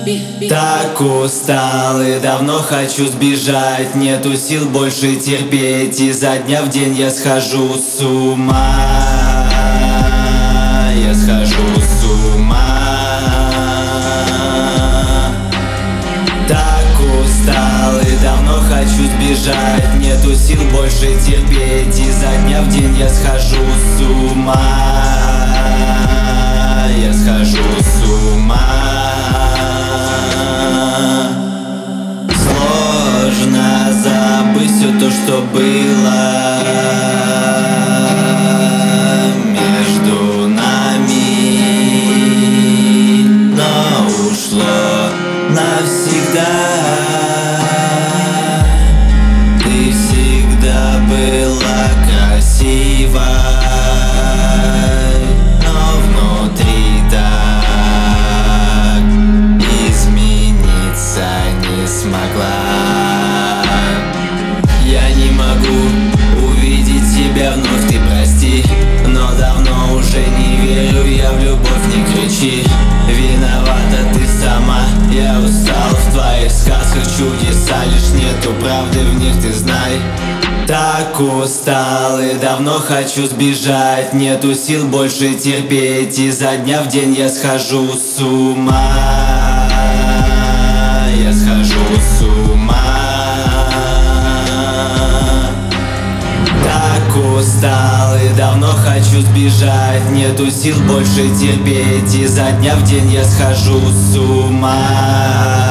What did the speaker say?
Так устал и давно хочу сбежать. Нету сил больше терпеть, изо дня в день я схожу с ума. Я схожу с ума. Так устал и давно хочу сбежать. Нету сил больше терпеть, изо дня в день я схожу с ума. Я схожу с ума. Сложно забыть все то, что было между нами, но ушло навсегда. Ты всегда была красивой, но внутри так измениться не смогла. Я не могу увидеть тебя вновь, ты прости, но давно уже не верю я в любовь, не кричи. Виновата ты сама, я устал в твоих сказках, чудеса лишь нету правды в них, ты знай. Так устал и давно хочу сбежать. Нету сил больше терпеть, изо дня в день я схожу с ума. Я схожу с ума. Так устал и давно хочу сбежать. Нету сил больше терпеть, изо дня в день я схожу с ума.